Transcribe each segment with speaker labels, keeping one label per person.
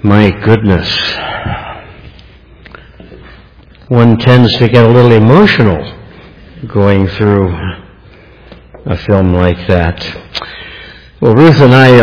Speaker 1: My goodness. One tends to get a little emotional going through a film like that. Well, Ruth and I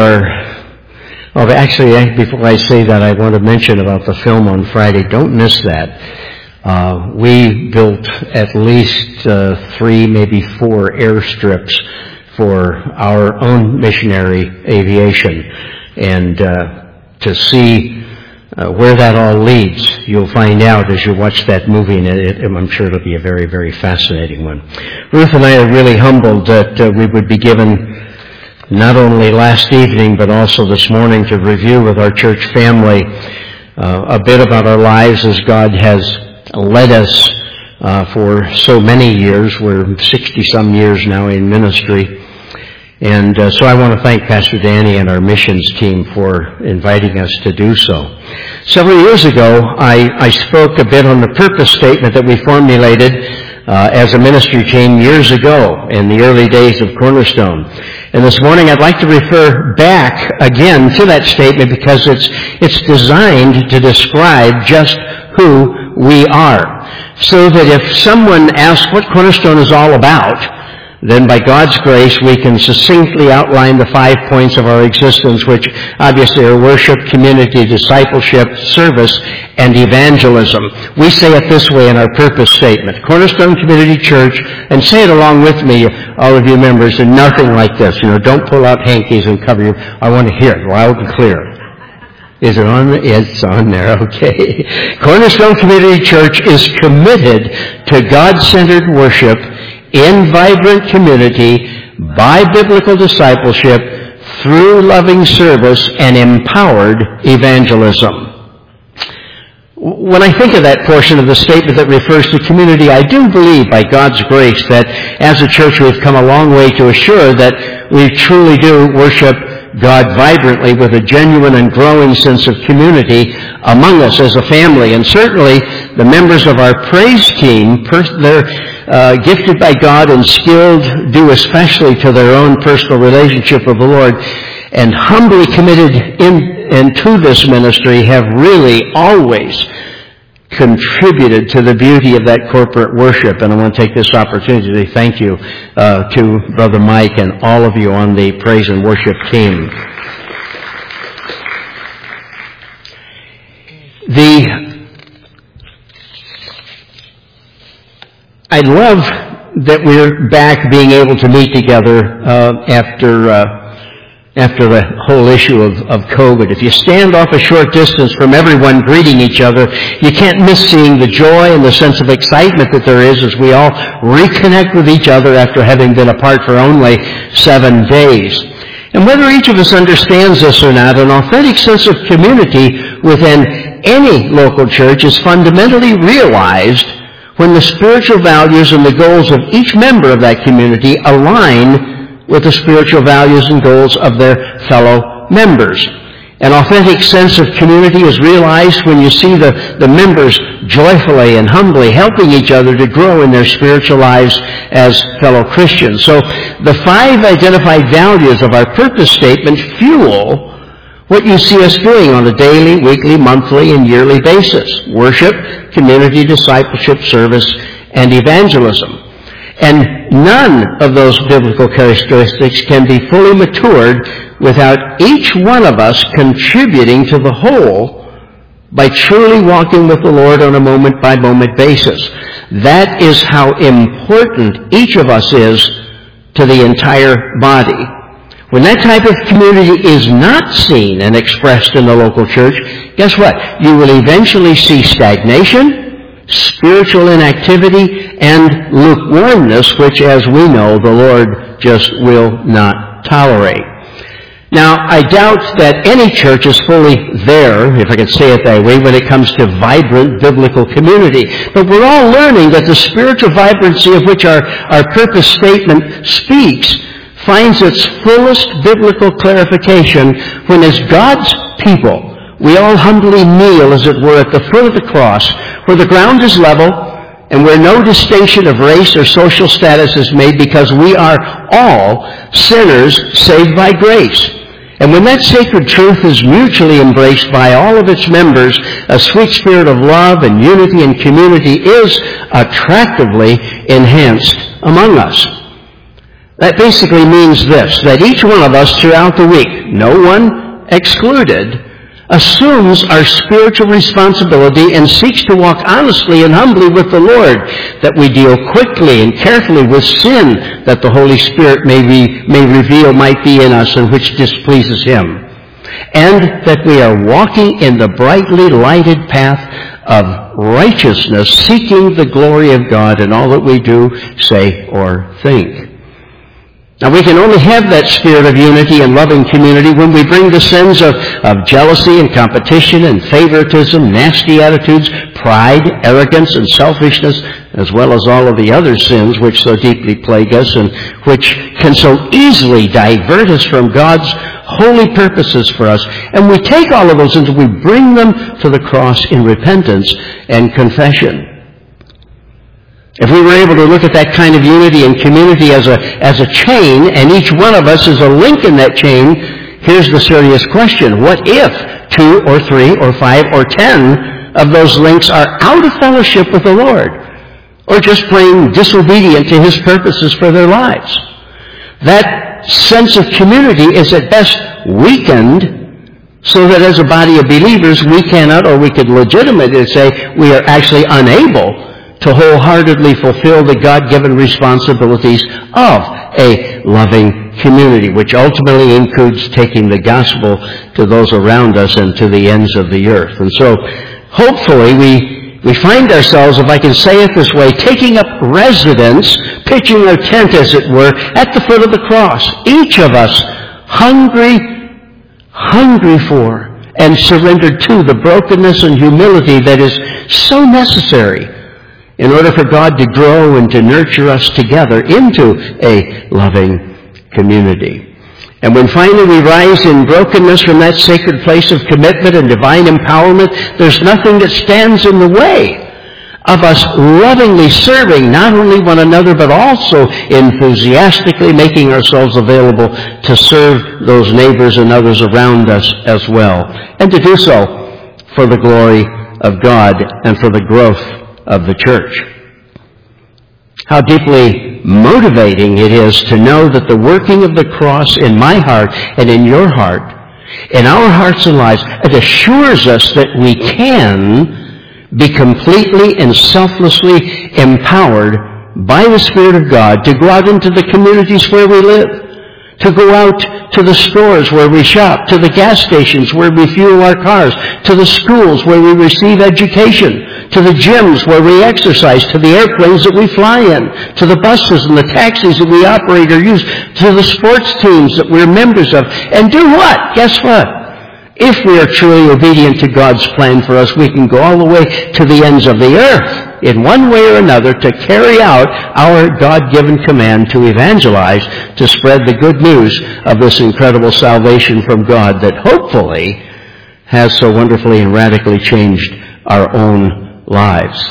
Speaker 1: actually, before I say that, I want to mention about the film on Friday. Don't miss that. We built at least 3, maybe 4 airstrips for our own missionary aviation. And to see where that all leads, you'll find out as you watch that movie, and I'm sure it'll be a very, very fascinating one. Ruth and I are really humbled that we would be given not only last evening, but also this morning to review with our church family a bit about our lives as God has led us for so many years. We're 60-some years now in ministry. And so I want to thank Pastor Danny and our missions team for inviting us to do so. Several years ago, I spoke a bit on the purpose statement that we formulated as a ministry team years ago in the early days of Cornerstone. And this morning I'd like to refer back again to that statement because it's designed to describe just who we are. So that if someone asks what Cornerstone is all about, then by God's grace we can succinctly outline the 5 points of our existence, which obviously are worship, community, discipleship, service, and evangelism. We say it this way in our purpose statement: Cornerstone Community Church, and say it along with me, all of you members, and nothing like this. Don't pull out hankies and cover your... I want to hear it loud and clear. Is it on? It's on there, okay. Cornerstone Community Church is committed to God-centered worship in vibrant community, by biblical discipleship, through loving service, and empowered evangelism. When I think of that portion of the statement that refers to community, I do believe, by God's grace, that as a church we've come a long way to assure that we truly do worship God vibrantly with a genuine and growing sense of community among us as a family. And certainly the members of our praise team, they're gifted by God and skilled due especially to their own personal relationship with the Lord, and humbly committed into this ministry, have really always contributed to the beauty of that corporate worship. And I want to take this opportunity to thank you to Brother Mike and all of you on the praise and worship team. I love that we're back being able to meet together after the whole issue of COVID. If you stand off a short distance from everyone greeting each other, you can't miss seeing the joy and the sense of excitement that there is as we all reconnect with each other after having been apart for only 7 days. And whether each of us understands this or not, an authentic sense of community within any local church is fundamentally realized when the spiritual values and the goals of each member of that community align with the spiritual values and goals of their fellow members. An authentic sense of community is realized when you see the members joyfully and humbly helping each other to grow in their spiritual lives as fellow Christians. So the 5 identified values of our purpose statement fuel what you see us doing on a daily, weekly, monthly, and yearly basis: worship, community, discipleship, service, and evangelism. And none of those biblical characteristics can be fully matured without each one of us contributing to the whole by truly walking with the Lord on a moment-by-moment basis. That is how important each of us is to the entire body. When that type of community is not seen and expressed in the local church, guess what? You will eventually see stagnation, spiritual inactivity, and lukewarmness, which, as we know, the Lord just will not tolerate. Now, I doubt that any church is fully there, if I can say it that way, when it comes to vibrant biblical community. But we're all learning that the spiritual vibrancy of which our purpose statement speaks finds its fullest biblical clarification when, as God's people, we all humbly kneel, as it were, at the foot of the cross, where the ground is level and where no distinction of race or social status is made, because we are all sinners saved by grace. And when that sacred truth is mutually embraced by all of its members, a sweet spirit of love and unity and community is attractively enhanced among us. That basically means this, that each one of us throughout the week, no one excluded, assumes our spiritual responsibility and seeks to walk honestly and humbly with the Lord, that we deal quickly and carefully with sin that the Holy Spirit may reveal might be in us and which displeases Him, and that we are walking in the brightly lighted path of righteousness, seeking the glory of God in all that we do, say, or think. Now, we can only have that spirit of unity and loving community when we bring the sins of jealousy and competition and favoritism, nasty attitudes, pride, arrogance, and selfishness, as well as all of the other sins which so deeply plague us and which can so easily divert us from God's holy purposes for us. And we take all of those and we bring them to the cross in repentance and confession. If we were able to look at that kind of unity and community as a chain, and each one of us is a link in that chain, here's the serious question. What if 2 or 3 or 5 or 10 of those links are out of fellowship with the Lord, or just plain disobedient to His purposes for their lives? That sense of community is at best weakened, so that as a body of believers we cannot, or we could legitimately say we are actually unable to wholeheartedly fulfill the God-given responsibilities of a loving community, which ultimately includes taking the gospel to those around us and to the ends of the earth. And so, hopefully, we find ourselves, if I can say it this way, taking up residence, pitching our tent, as it were, at the foot of the cross. Each of us hungry for and surrendered to the brokenness and humility that is so necessary in order for God to grow and to nurture us together into a loving community. And when finally we rise in brokenness from that sacred place of commitment and divine empowerment, there's nothing that stands in the way of us lovingly serving not only one another, but also enthusiastically making ourselves available to serve those neighbors and others around us as well, and to do so for the glory of God and for the growth of the church. How deeply motivating it is to know that the working of the cross in my heart and in your heart, in our hearts and lives, it assures us that we can be completely and selflessly empowered by the Spirit of God to go out into the communities where we live, to go out to the stores where we shop, to the gas stations where we fuel our cars, to the schools where we receive education, to the gyms where we exercise, to the airplanes that we fly in, to the buses and the taxis that we operate or use, to the sports teams that we're members of. And do what? Guess what? If we are truly obedient to God's plan for us, we can go all the way to the ends of the earth in one way or another to carry out our God-given command to evangelize, to spread the good news of this incredible salvation from God that hopefully has so wonderfully and radically changed our own lives.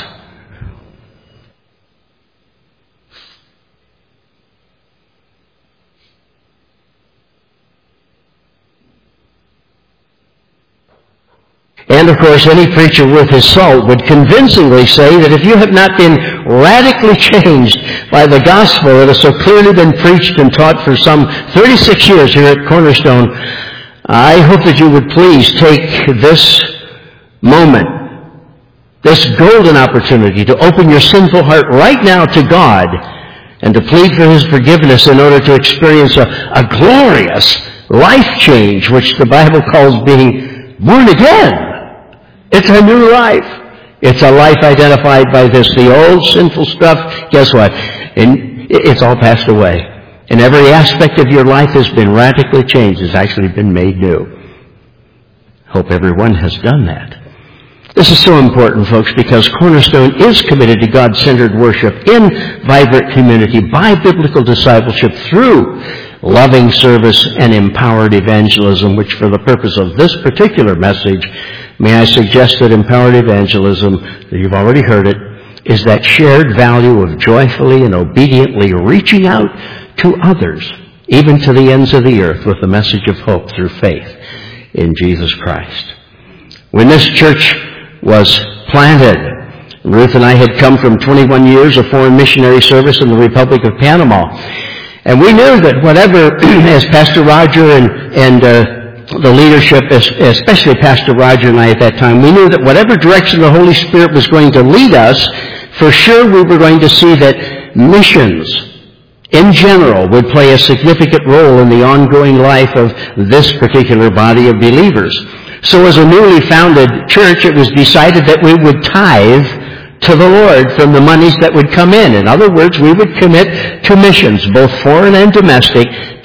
Speaker 1: And, of course, any preacher worth his salt would convincingly say that if you have not been radically changed by the gospel that has so clearly been preached and taught for some 36 years here at Cornerstone, I hope that you would please take this moment, this golden opportunity to open your sinful heart right now to God and to plead for His forgiveness in order to experience a glorious life change, which the Bible calls being born again. It's a new life. It's a life identified by this. The old sinful stuff, guess what? It's all passed away. And every aspect of your life has been radically changed. It's actually been made new. Hope everyone has done that. This is so important, folks, because Cornerstone is committed to God-centered worship in vibrant community by biblical discipleship through loving service and empowered evangelism, which for the purpose of this particular message, may I suggest that empowered evangelism, you've already heard it, is that shared value of joyfully and obediently reaching out to others even to the ends of the earth, with the message of hope through faith in Jesus Christ. When this church was planted, Ruth and I had come from 21 years of foreign missionary service in the Republic of Panama. And we knew that whatever, as Pastor Roger and the leadership, especially Pastor Roger and I at that time, we knew that whatever direction the Holy Spirit was going to lead us, for sure we were going to see that missions in general would play a significant role in the ongoing life of this particular body of believers. So as a newly founded church, it was decided that we would tithe to the Lord from the monies that would come in. In other words, we would commit to missions, both foreign and domestic,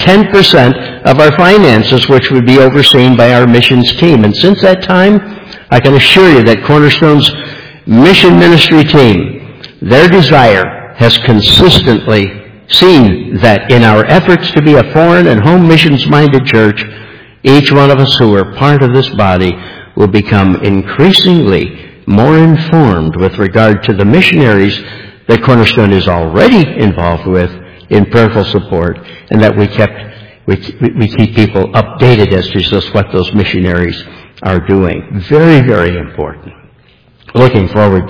Speaker 1: 10% of our finances, which would be overseen by our missions team. And since that time, I can assure you that Cornerstone's mission ministry team, their desire has consistently seen that in our efforts to be a foreign and home missions-minded church, each one of us who are part of this body will become increasingly more informed with regard to the missionaries that Cornerstone is already involved with in prayerful support, and that we keep people updated as to just what those missionaries are doing. Very, very important. Looking forward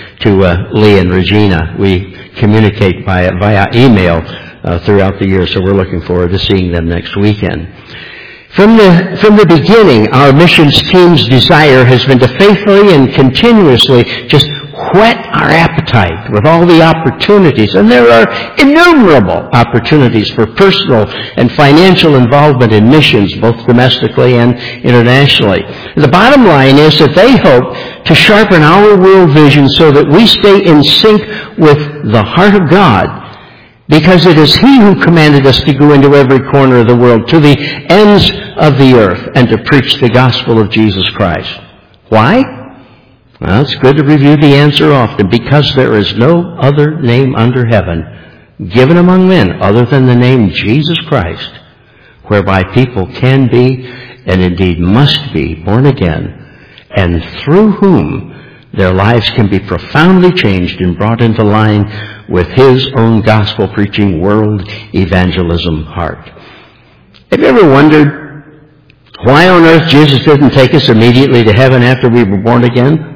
Speaker 1: to Lee and Regina. We communicate via email throughout the year, so we're looking forward to seeing them next weekend. From the beginning, our missions team's desire has been to faithfully and continuously just whet our appetite with all the opportunities. And there are innumerable opportunities for personal and financial involvement in missions, both domestically and internationally. The bottom line is that they hope to sharpen our world vision so that we stay in sync with the heart of God, because it is He who commanded us to go into every corner of the world, to the ends of the earth, and to preach the gospel of Jesus Christ. Why? Well, it's good to review the answer often. Because there is no other name under heaven given among men other than the name Jesus Christ, whereby people can be, and indeed must be, born again, and through whom their lives can be profoundly changed and brought into line with His own gospel-preaching world evangelism heart. Have you ever wondered why on earth Jesus didn't take us immediately to heaven after we were born again?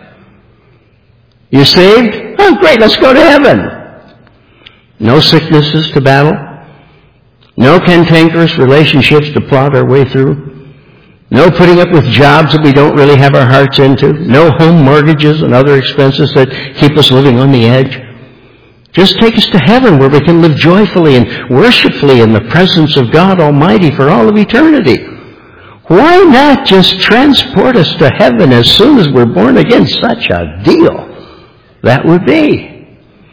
Speaker 1: You saved? Oh, great, let's go to heaven. No sicknesses to battle. No cantankerous relationships to plot our way through. No putting up with jobs that we don't really have our hearts into. No home mortgages and other expenses that keep us living on the edge. Just take us to heaven where we can live joyfully and worshipfully in the presence of God Almighty for all of eternity. Why not just transport us to heaven as soon as we're born again? Such a deal that would be.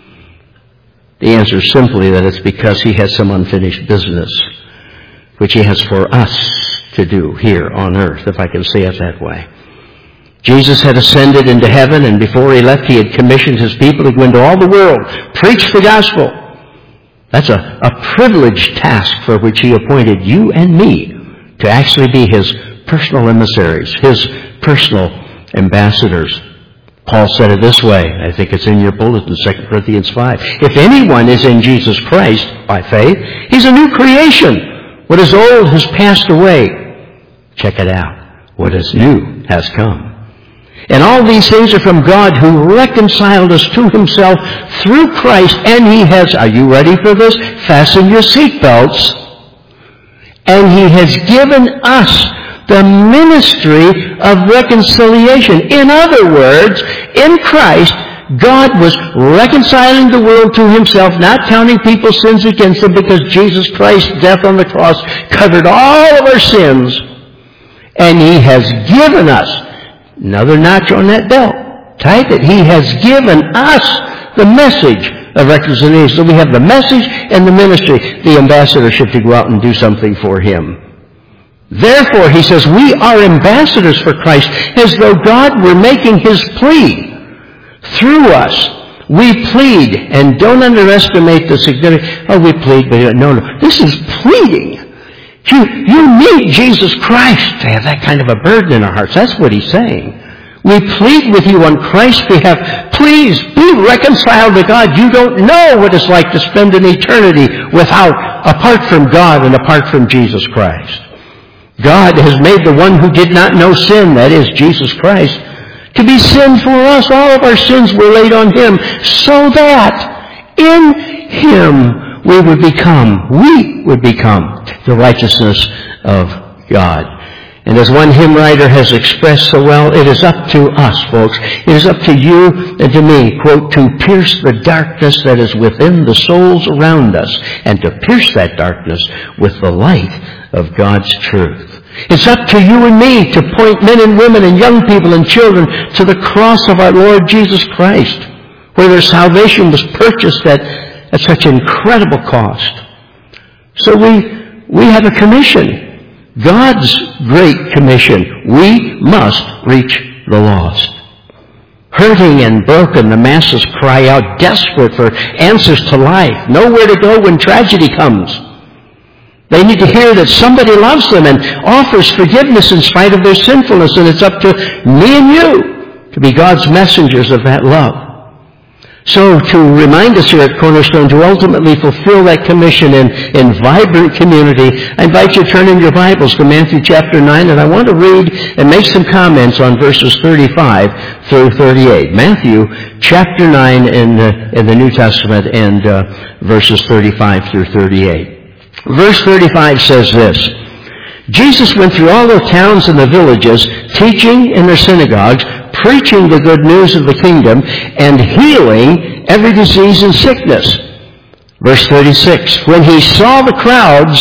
Speaker 1: The answer is simply that it's because He has some unfinished business which He has for us to do here on earth, if I can say it that way. Jesus had ascended into heaven, and before He left, He had commissioned His people to go into all the world, preach the gospel. That's a privileged task for which He appointed you and me to actually be His personal emissaries, His personal ambassadors. Paul said it this way, I think it's in your bulletin, 2 Corinthians 5. If anyone is in Jesus Christ by faith, he's a new creation. What is old has passed away. Check it out. What is new has come. And all these things are from God, who reconciled us to Himself through Christ, and He has, are you ready for this? Fasten your seatbelts. And He has given us the ministry of reconciliation. In other words, in Christ, God was reconciling the world to Himself, not counting people's sins against them, because Jesus Christ's death on the cross covered all of our sins. And He has given us, another notch on that belt, type it, He has given us the message of reconciliation. So we have the message and the ministry, the ambassadorship to go out and do something for Him. Therefore, he says, we are ambassadors for Christ, as though God were making His plea through us. We plead, and don't underestimate the significance. Oh, we plead, but no. This is pleading. You need Jesus Christ to have that kind of a burden in our hearts. That's what he's saying. We plead with you on Christ's behalf. Please be reconciled to God. You don't know what it's like to spend an eternity apart from God and apart from Jesus Christ. God has made the one who did not know sin, that is, Jesus Christ, to be sin for us. All of our sins were laid on Him, so that in Him we would become the righteousness of God. And as one hymn writer has expressed so well, it is up to us, folks. It is up to you and to me, quote, to pierce the darkness that is within the souls around us and to pierce that darkness with the light of God's truth. It's up to you and me to point men and women and young people and children to the cross of our Lord Jesus Christ, where their salvation was purchased at such incredible cost. So we have a commission. God's great commission. We must reach the lost. Hurting and broken, the masses cry out, desperate for answers to life, nowhere to go when tragedy comes. They need to hear that somebody loves them and offers forgiveness in spite of their sinfulness, and it's up to me and you to be God's messengers of that love. So to remind us here at Cornerstone to ultimately fulfill that commission in vibrant community, I invite you to turn in your Bibles to Matthew chapter 9, and I want to read and make some comments on verses 35 through 38. Matthew chapter 9 in the New Testament and verses 35 through 38. Verse 35 says this: Jesus went through all the towns and the villages, teaching in their synagogues, preaching the good news of the kingdom, and healing every disease and sickness. Verse 36, when he saw the crowds,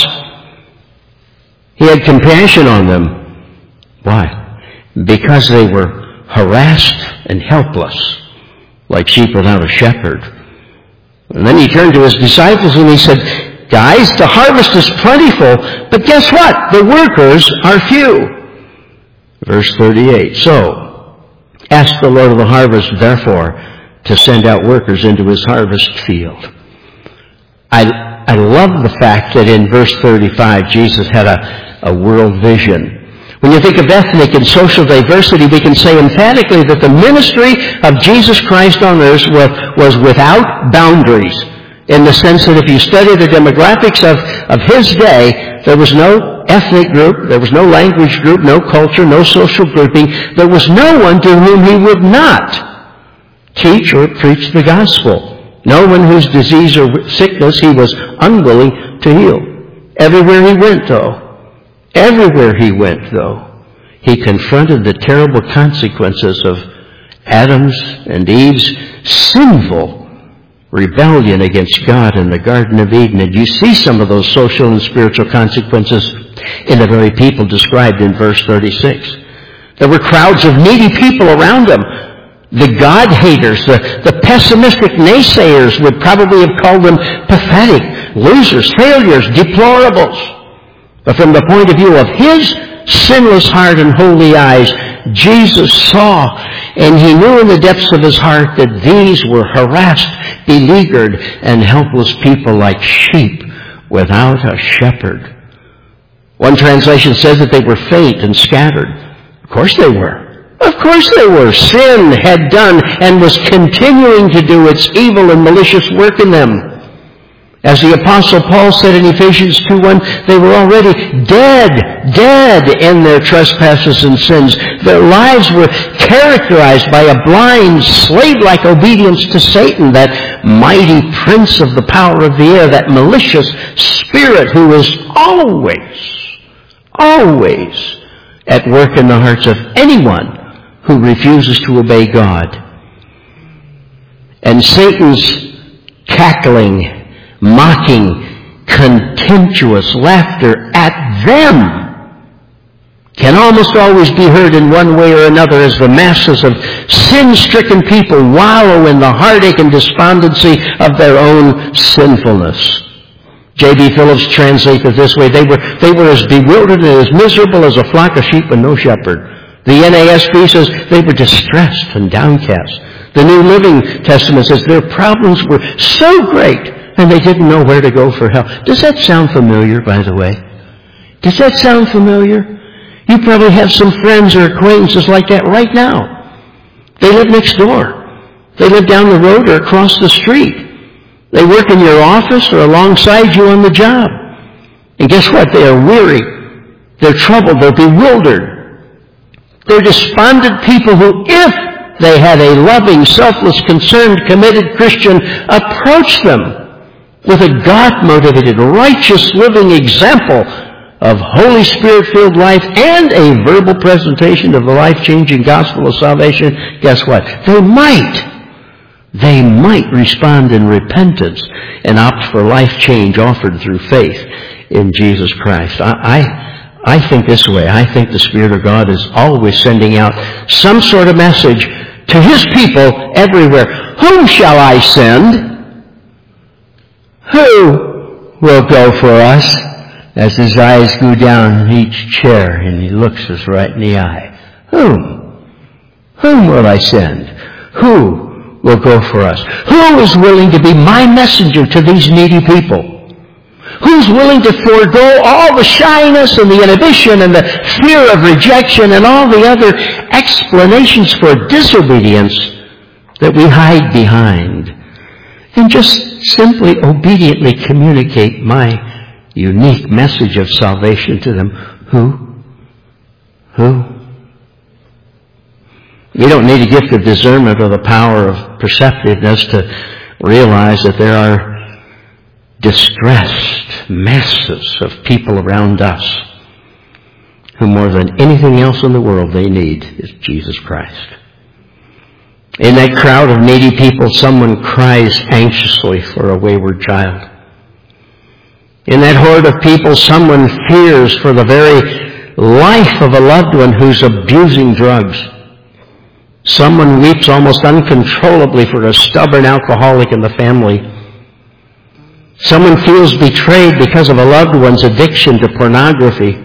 Speaker 1: he had compassion on them. Why? Because they were harassed and helpless, like sheep without a shepherd. And then he turned to his disciples and he said, guys, the harvest is plentiful, but guess what? The workers are few. Verse 38, so ask the Lord of the harvest, therefore, to send out workers into his harvest field. I love the fact that in verse 35, Jesus had a world vision. When you think of ethnic and social diversity, we can say emphatically that the ministry of Jesus Christ on earth was without boundaries, in the sense that if you study the demographics of his day, there was no ethnic group, there was no language group, no culture, no social grouping. There was no one to whom he would not teach or preach the gospel. No one whose disease or sickness he was unwilling to heal. Everywhere he went, though, he confronted the terrible consequences of Adam's and Eve's sinful rebellion against God in the Garden of Eden. And you see some of those social and spiritual consequences in the very people described in verse 36. There were crowds of needy people around him. The God-haters, the pessimistic naysayers would probably have called them pathetic, losers, failures, deplorables. But from the point of view of his sinless heart and holy eyes, Jesus saw, and he knew in the depths of his heart that these were harassed, beleaguered, and helpless people like sheep without a shepherd. One translation says that they were faint and scattered. Of course they were. Of course they were. Sin had done and was continuing to do its evil and malicious work in them. As the Apostle Paul said in Ephesians 2:1, they were already dead in their trespasses and sins. Their lives were characterized by a blind, slave-like obedience to Satan, that mighty prince of the power of the air, that malicious spirit who is always at work in the hearts of anyone who refuses to obey God. And Satan's cackling, mocking, contemptuous laughter at them can almost always be heard in one way or another as the masses of sin-stricken people wallow in the heartache and despondency of their own sinfulness. J.B. Phillips translates it this way: they were as bewildered and as miserable as a flock of sheep with no shepherd. The NASB says they were distressed and downcast. The New Living Testament says their problems were so great and they didn't know where to go for help. Does that sound familiar, by the way? Does that sound familiar? You probably have some friends or acquaintances like that right now. They live next door. They live down the road or across the street. They work in your office or alongside you on the job. And guess what? They are weary. They're troubled. They're bewildered. They're despondent people who, if they had a loving, selfless, concerned, committed Christian approach them with a God-motivated, righteous living example of Holy Spirit-filled life and a verbal presentation of the life-changing gospel of salvation, guess what? They might respond in repentance and opt for life change offered through faith in Jesus Christ. I think this way. I think the Spirit of God is always sending out some sort of message to His people everywhere. Whom shall I send? Who will go for us? As his eyes go down in each chair and he looks us right in the eye. Whom will I send? Who will go for us? Who is willing to be my messenger to these needy people? Who's willing to forego all the shyness and the inhibition and the fear of rejection and all the other explanations for disobedience that we hide behind and just simply obediently communicate my unique message of salvation to them? Who? You don't need a gift of discernment or the power of perceptiveness to realize that there are distressed masses of people around us who more than anything else in the world they need is Jesus Christ. In that crowd of needy people, someone cries anxiously for a wayward child. In that horde of people, someone fears for the very life of a loved one who's abusing drugs. Someone weeps almost uncontrollably for a stubborn alcoholic in the family. Someone feels betrayed because of a loved one's addiction to pornography.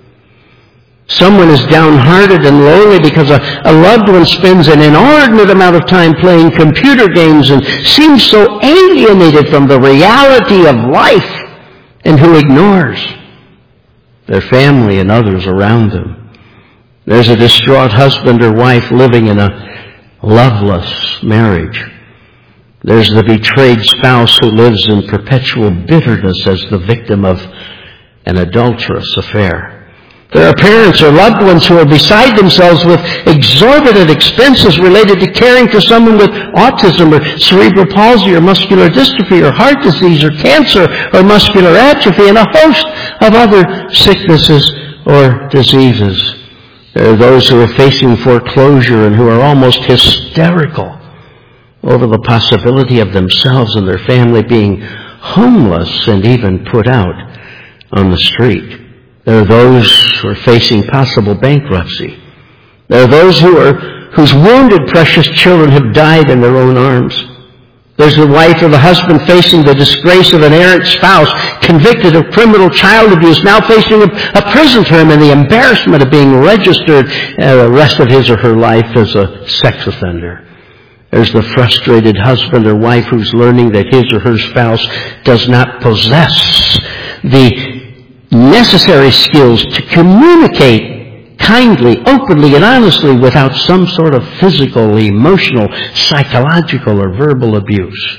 Speaker 1: Someone is downhearted and lonely because a loved one spends an inordinate amount of time playing computer games and seems so alienated from the reality of life, and who ignores their family and others around them. There's a distraught husband or wife living in a loveless marriage. There's the betrayed spouse who lives in perpetual bitterness as the victim of an adulterous affair. There are parents or loved ones who are beside themselves with exorbitant expenses related to caring for someone with autism or cerebral palsy or muscular dystrophy or heart disease or cancer or muscular atrophy and a host of other sicknesses or diseases. There are those who are facing foreclosure and who are almost hysterical over the possibility of themselves and their family being homeless and even put out on the street. There are those who are facing possible bankruptcy. There are those whose wounded precious children have died in their own arms. There's the wife or the husband facing the disgrace of an errant spouse convicted of criminal child abuse, now facing a prison term and the embarrassment of being registered the rest of his or her life as a sex offender. There's the frustrated husband or wife who's learning that his or her spouse does not possess the necessary skills to communicate kindly, openly, and honestly without some sort of physical, emotional, psychological, or verbal abuse.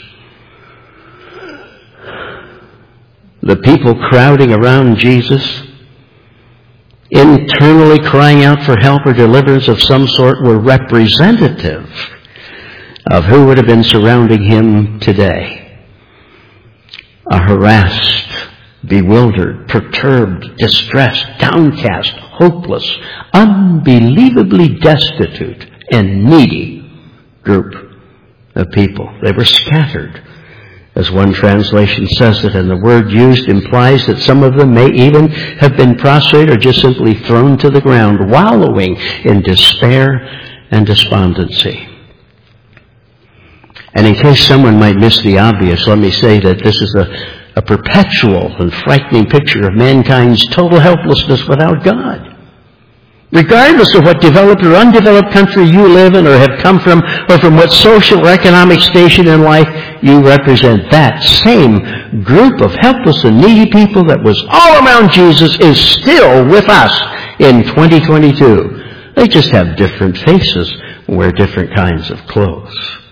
Speaker 1: The people crowding around Jesus, internally crying out for help or deliverance of some sort, were representative of who would have been surrounding him today. A harassed, bewildered, perturbed, distressed, downcast, hopeless, unbelievably destitute, and needy group of people. They were scattered, as one translation says it, and the word used implies that some of them may even have been prostrate or just simply thrown to the ground, wallowing in despair and despondency. And in case someone might miss the obvious, let me say that this is a perpetual and frightening picture of mankind's total helplessness without God. Regardless of what developed or undeveloped country you live in or have come from, or from what social or economic station in life you represent, that same group of helpless and needy people that was all around Jesus is still with us in 2022. They just have different faces wear different kinds of clothes.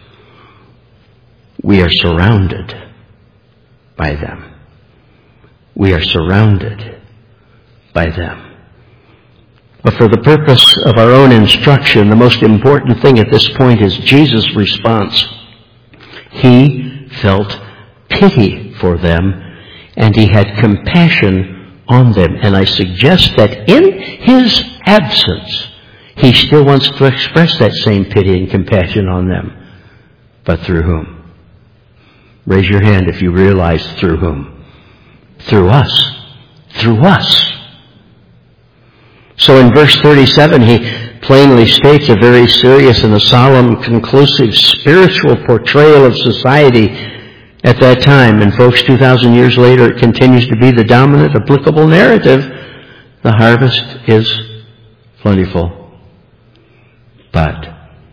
Speaker 1: We are surrounded by them. We are surrounded by them. But for the purpose of our own instruction, the most important thing at this point is Jesus' response. He felt pity for them, and he had compassion on them. And I suggest that in his absence, he still wants to express that same pity and compassion on them. But through whom? Raise your hand if you realize through whom. Through us. Through us. So in verse 37, he plainly states a very serious and a solemn, conclusive spiritual portrayal of society at that time. And folks, 2,000 years later, it continues to be the dominant applicable narrative. The harvest is plentiful. But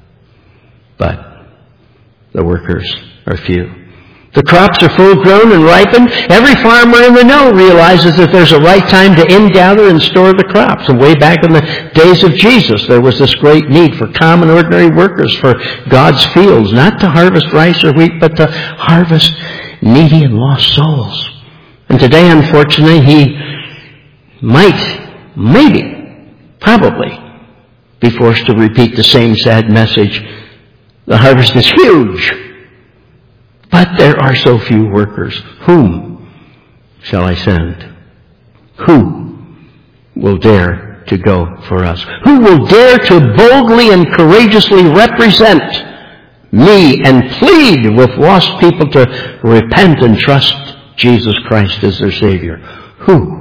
Speaker 1: the workers are few. The crops are full grown and ripened. Every farmer in the know realizes that there's a right time to ingather and store the crops. And way back in the days of Jesus, there was this great need for common, ordinary workers for God's fields, not to harvest rice or wheat, but to harvest needy and lost souls. And today, unfortunately, he probably be forced to repeat the same sad message. The harvest is huge, but there are so few workers. Whom shall I send? Who will dare to go for us? Who will dare to boldly and courageously represent me and plead with lost people to repent and trust Jesus Christ as their Savior? Who?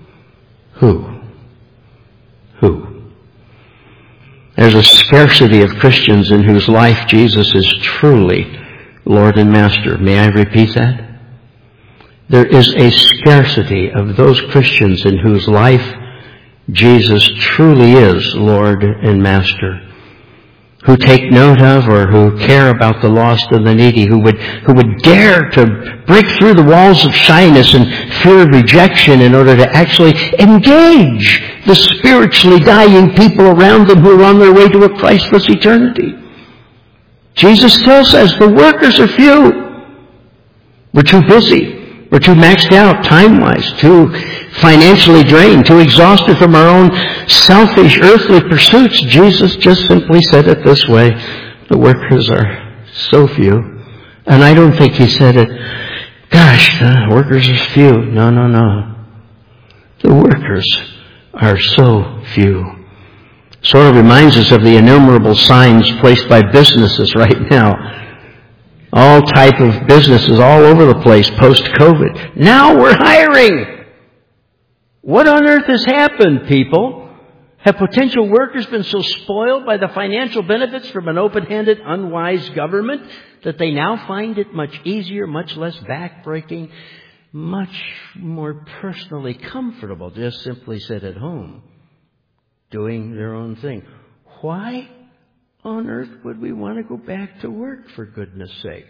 Speaker 1: There's a scarcity of Christians in whose life Jesus is truly Lord and Master. May I repeat that? There is a scarcity of those Christians in whose life Jesus truly is Lord and Master, who take note of or who care about the lost and the needy, who would dare to break through the walls of shyness and fear of rejection in order to actually engage the spiritually dying people around them who are on their way to a Christless eternity. Jesus still says the workers are few. We're too busy. We're too maxed out time-wise, too financially drained, too exhausted from our own selfish earthly pursuits. Jesus just simply said it this way: the workers are so few. And I don't think he said it, gosh, the workers are few. No. The workers are so few. Sort of reminds us of the innumerable signs placed by businesses right now. All type of businesses all over the place post-COVID. Now we're hiring. What on earth has happened, people? Have potential workers been so spoiled by the financial benefits from an open-handed, unwise government that they now find it much easier, much less backbreaking, much more personally comfortable to just simply sit at home doing their own thing? Why on earth would we want to go back to work, for goodness sake?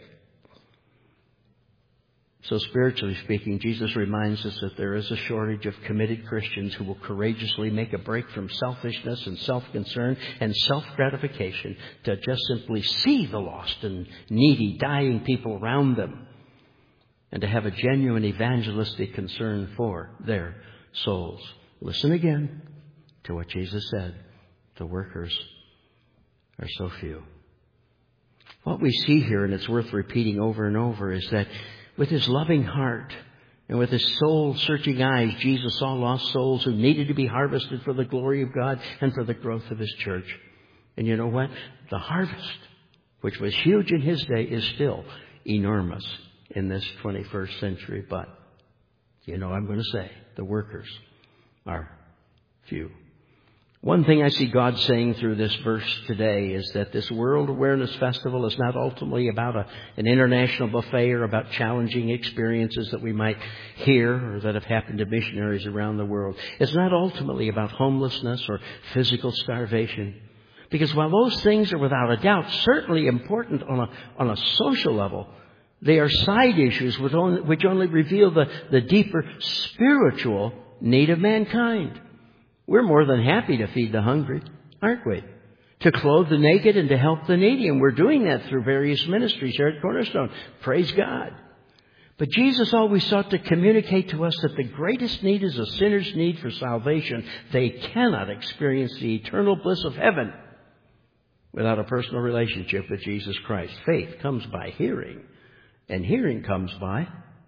Speaker 1: So spiritually speaking, Jesus reminds us that there is a shortage of committed Christians who will courageously make a break from selfishness and self-concern and self-gratification to just simply see the lost and needy, dying people around them, and to have a genuine evangelistic concern for their souls. Listen again to what Jesus said. The workers are so few. What we see here, and it's worth repeating over and over, is that with his loving heart and with his soul-searching eyes, Jesus saw lost souls who needed to be harvested for the glory of God and for the growth of his church. And you know what? The harvest, which was huge in his day, is still enormous in this 21st century. But, I'm going to say, the workers are few. One thing I see God saying through this verse today is that this World Awareness Festival is not ultimately about an international buffet or about challenging experiences that we might hear or that have happened to missionaries around the world. It's not ultimately about homelessness or physical starvation. Because while those things are without a doubt certainly important on a social level, they are side issues which only reveal the deeper spiritual need of mankind. We're more than happy to feed the hungry, aren't we? to clothe the naked and to help the needy. And we're doing that through various ministries here at Cornerstone. Praise God. But Jesus always sought to communicate to us that the greatest need is a sinner's need for salvation. They cannot experience the eternal bliss of heaven without a personal relationship with Jesus Christ. Faith comes by hearing, and hearing comes by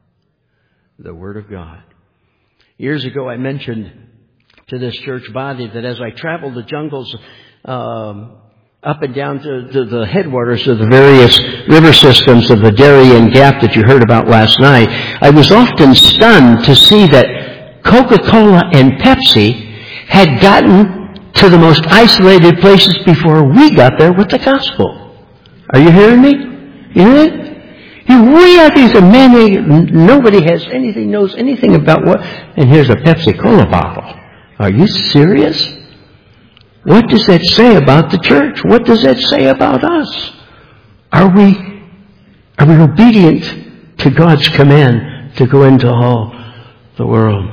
Speaker 1: the Word of God. Years ago, I mentioned to this church body that as I traveled the jungles up and down to the headwaters of the various river systems of the Darien Gap that you heard about last night, I was often stunned to see that Coca-Cola and Pepsi had gotten to the most isolated places before we got there with the gospel. Are you hearing me? You hear it? We have these men, nobody knows anything about what, and here's a Pepsi-Cola bottle. Are you serious? What does that say about the church? What does that say about us? Are we obedient to God's command to go into all the world?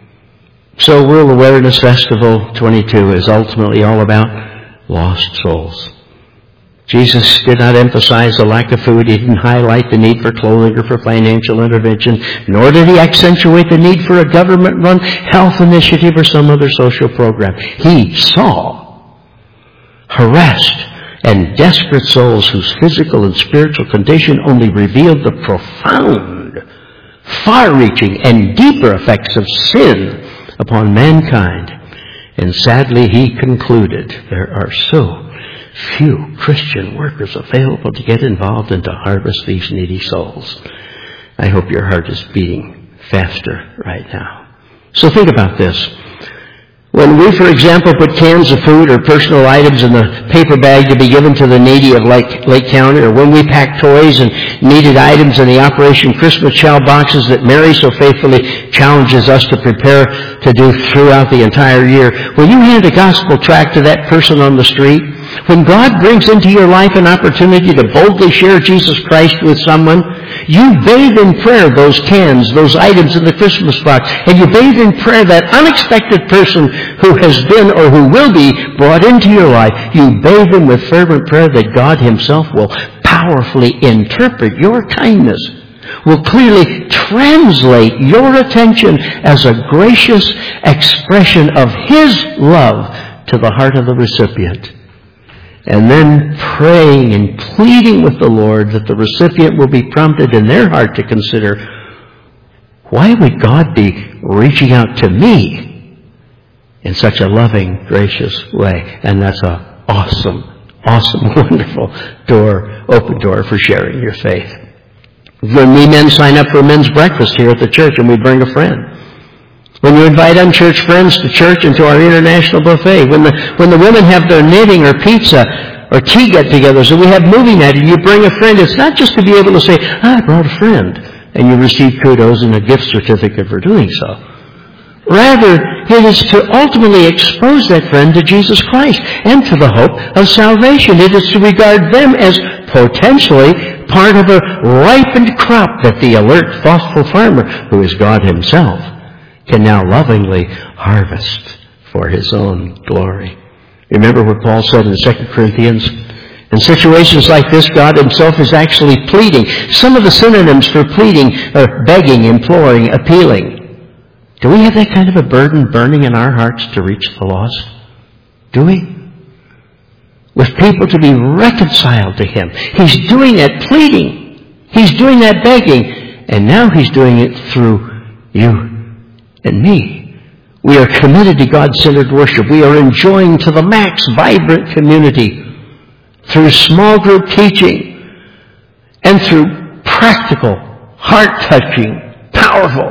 Speaker 1: So World Awareness Festival 22 is ultimately all about lost souls. Jesus did not emphasize the lack of food. He didn't highlight the need for clothing or for financial intervention, nor did he accentuate the need for a government-run health initiative or some other social program. He saw harassed and desperate souls whose physical and spiritual condition only revealed the profound, far-reaching, and deeper effects of sin upon mankind. And sadly, he concluded, there are so few Christian workers available to get involved and to harvest these needy souls. I hope your heart is beating faster right now. So think about this. When we, for example, put cans of food or personal items in the paper bag to be given to the needy of Lake County, or when we pack toys and needed items in the Operation Christmas Child boxes that Mary so faithfully challenges us to prepare to do throughout the entire year, when you hand a gospel tract to that person on the street, when God brings into your life an opportunity to boldly share Jesus Christ with someone, you bathe in prayer those cans, those items in the Christmas box, and you bathe in prayer that unexpected person who has been or who will be brought into your life. You bathe them with fervent prayer that God Himself will powerfully interpret your kindness, will clearly translate your attention as a gracious expression of His love to the heart of the recipient. And then praying and pleading with the Lord that the recipient will be prompted in their heart to consider, why would God be reaching out to me in such a loving, gracious way? And that's an awesome, wonderful open door for sharing your faith. When we men sign up for men's breakfast here at the church and we bring a friend. When you invite unchurched friends to church and to our international buffet. When the women have their knitting or pizza or tea get-togethers, and we have movie night, and you bring a friend, it's not just to be able to say, I brought a friend, and you receive kudos and a gift certificate for doing so. Rather, it is to ultimately expose that friend to Jesus Christ and to the hope of salvation. It is to regard them as potentially part of a ripened crop that the alert, thoughtful farmer, who is God Himself, can now lovingly harvest for His own glory. Remember what Paul said in 2 Corinthians? In situations like this, God Himself is actually pleading. Some of the synonyms for pleading are begging, imploring, appealing. Do we have that kind of a burden burning in our hearts to reach the lost? Do we? With people to be reconciled to Him. He's doing that pleading. He's doing that begging. And now He's doing it through you and me. We are committed to God-centered worship. We are enjoying to the max vibrant community through small group teaching and through practical, heart-touching, powerful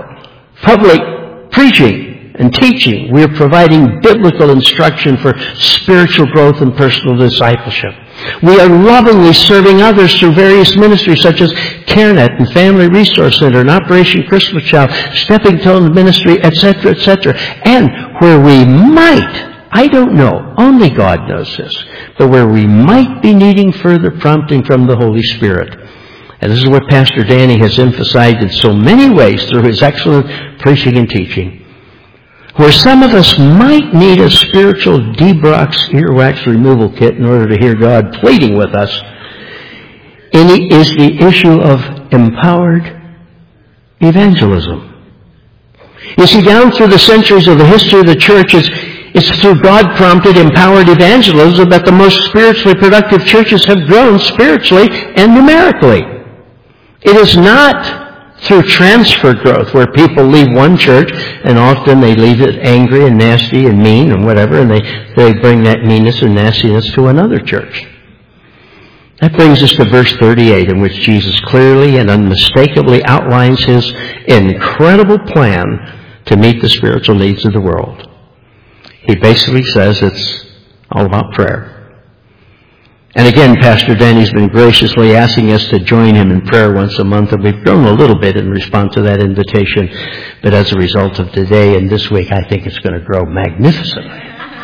Speaker 1: public preaching and teaching. We are providing biblical instruction for spiritual growth and personal discipleship. We are lovingly serving others through various ministries such as CareNet and Family Resource Center and Operation Christmas Child, Stepping Stone Ministry, etc., etc. And where we might, I don't know, only God knows this, but where we might be needing further prompting from the Holy Spirit. And this is what Pastor Danny has emphasized in so many ways through his excellent preaching and teaching. where some of us might need a spiritual debrox earwax removal kit in order to hear God pleading with us, is the issue of empowered evangelism. You see, down through the centuries of the history of the church, it's through God-prompted, empowered evangelism that the most spiritually productive churches have grown spiritually and numerically. It is not through transfer growth, where people leave one church, and often they leave it angry and nasty and mean and whatever, and they bring that meanness and nastiness to another church. That brings us to verse 38, in which Jesus clearly and unmistakably outlines his incredible plan to meet the spiritual needs of the world. He basically says it's all about prayer. And again, Pastor Danny's been graciously asking us to join him in prayer once a month, and we've grown a little bit in response to that invitation. But as a result of today and this week, I think it's going to grow magnificently.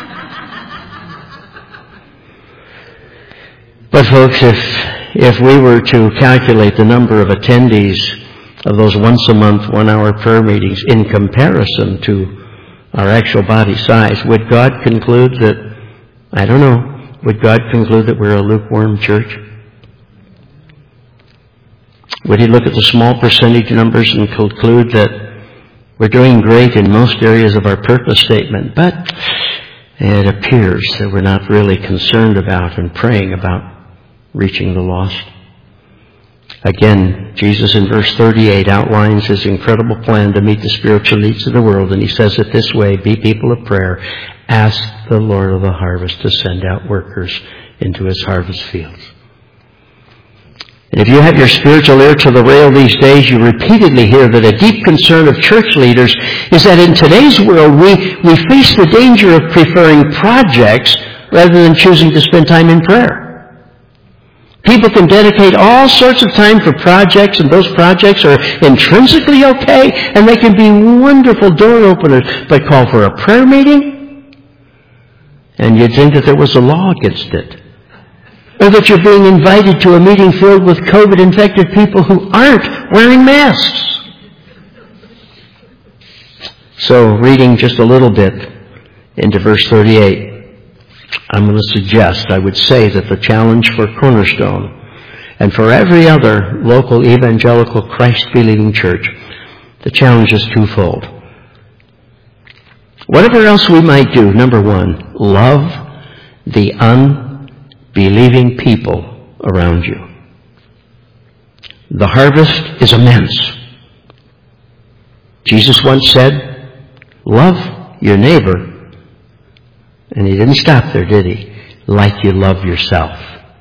Speaker 1: But folks, if we were to calculate the number of attendees of those once a month, 1 hour prayer meetings in comparison to our actual body size, would God conclude that, I don't know, would God conclude that we're a lukewarm church? Would he look at the small percentage numbers and conclude that we're doing great in most areas of our purpose statement, but it appears that we're not really concerned about and praying about reaching the lost? Again, Jesus in verse 38 outlines his incredible plan to meet the spiritual needs of the world, and he says it this way: be people of prayer. Ask the Lord of the harvest to send out workers into his harvest fields. And if you have your spiritual ear to the rail these days, you repeatedly hear that a deep concern of church leaders is that in today's world we face the danger of preferring projects rather than choosing to spend time in prayer. People can dedicate all sorts of time for projects, and those projects are intrinsically okay, and they can be wonderful door openers, but call for a prayer meeting, and you'd think that there was a law against it. Or that you're being invited to a meeting filled with COVID-infected people who aren't wearing masks. So, reading just a little bit into verse 38, I'm going to suggest, I would say, that the challenge for Cornerstone and for every other local evangelical Christ-believing church, the challenge is twofold. Whatever else we might do, number one, love the unbelieving people around you. The harvest is immense. Jesus once said, love your neighbor. And he didn't stop there, did he? Like you love yourself.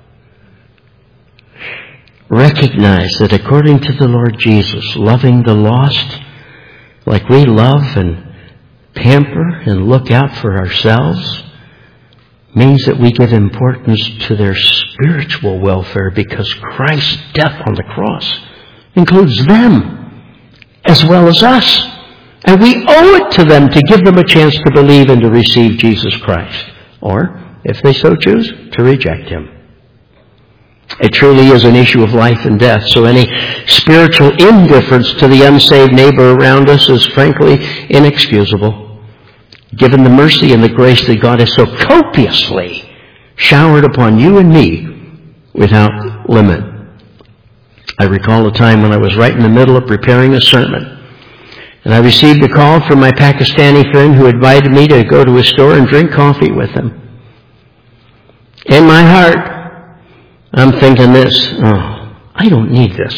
Speaker 1: Recognize that according to the Lord Jesus, loving the lost like we love and pamper and look out for ourselves means that we give importance to their spiritual welfare, because Christ's death on the cross includes them as well as us. And we owe it to them to give them a chance to believe and to receive Jesus Christ. Or, if they so choose, to reject him. It truly is an issue of life and death. So any spiritual indifference to the unsaved neighbor around us is frankly inexcusable, given the mercy and the grace that God has so copiously showered upon you and me without limit. I recall a time when I was right in the middle of preparing a sermon, and I received a call from my Pakistani friend who invited me to go to his store and drink coffee with him. In my heart, I'm thinking this: I don't need this.